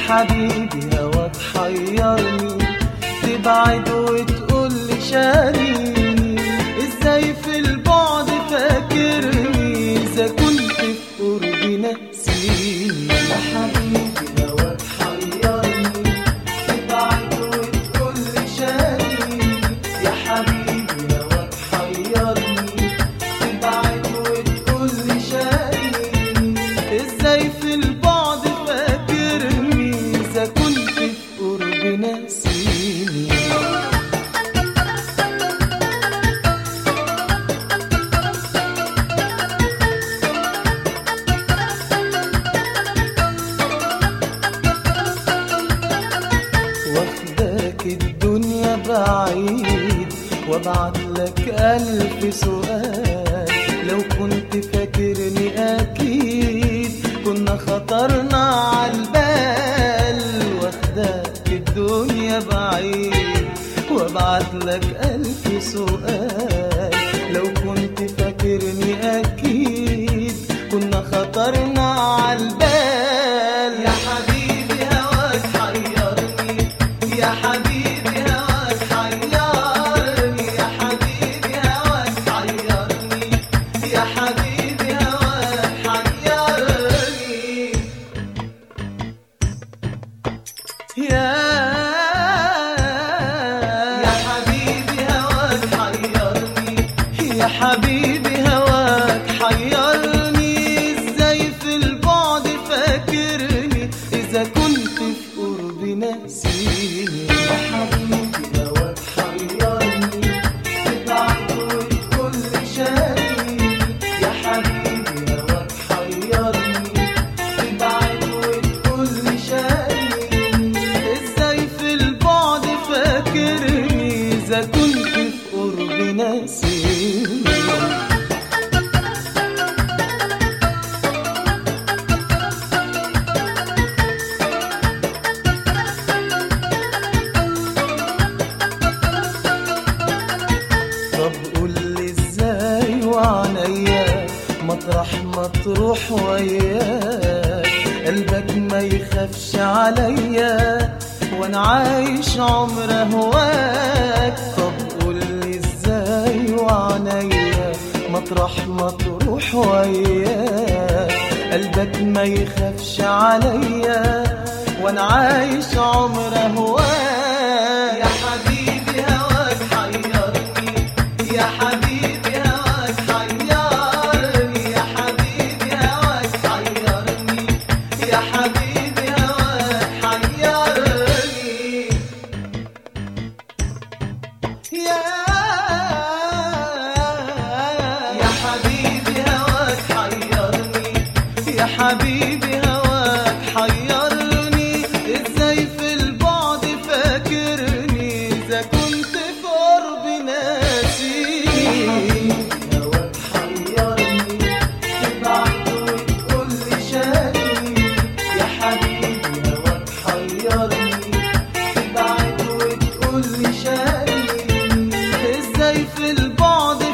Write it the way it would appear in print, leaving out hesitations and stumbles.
حبيبي هواك حيرني، تبعد وتقول لي شاريني، ازاي في البعد فاكرني، اذا كنت في قربي ناسيني. يا حبيبي هواك حيرني، تبعد وتقول لي شاريني، يا حبيبي هواك حيرني، تبعد وتقول لي شاريني، ازاي في البعد فاكرني، اذا كنت في قربي ناسيني. واخداك الدنيا بعيد وابعت لك ألف سؤال، لو كنت فاكرني أكيد كنا خطرنا عالبال. واخداك الدنيا بعيد وابعت لك ألف سؤال، لو كنت فاكرني أكيد كنا خطرنا عالبال. يا حبيبي هواك حيرني، يا حبيبي هواك حيرني، يا حبيبي هواك حيرني، يا حبيبي هواك حيرني. يا حبيبي هواك حيرني، يا حبيبي هواك حيرني، ازاي في البعد فاكرني، اذا كنت في قربي ناسيني. يا حبيبي هواك حيرني، تبعد وتقول لي شاريني، يا حبيبي هواك حيرني، تبعد وتقول لي شاريني، ازاي في البعد فاكرني، اذا كنت في قربي ناسيني. طب قولي ازاي وعنيا مطرح ما تروح وياك، قلبك ما يخافش عليا وانا عايش عمر هواك. طب قولي ازاي وعنيا مطرح ما تروح وياك، قلبك ما يخافش عليا وانا عايش عمر هواك. يا حبيبي هواك حيرني، يا حبيبي هواك حيرني، يا حبيبي هواك حيرني، يا حبيبي هواك حيرني. يا حبيبي هواك حيرني، يا حبيبي هواك حيرني، ازاي في البعد فاكرني، اذا كنت في قربي ناسيني. هواك حيرني، تبعد وتقول لي شاريني، يا حبيبي هواك حيرني، تبعد وتقول لي شاريني، ازاي في البعد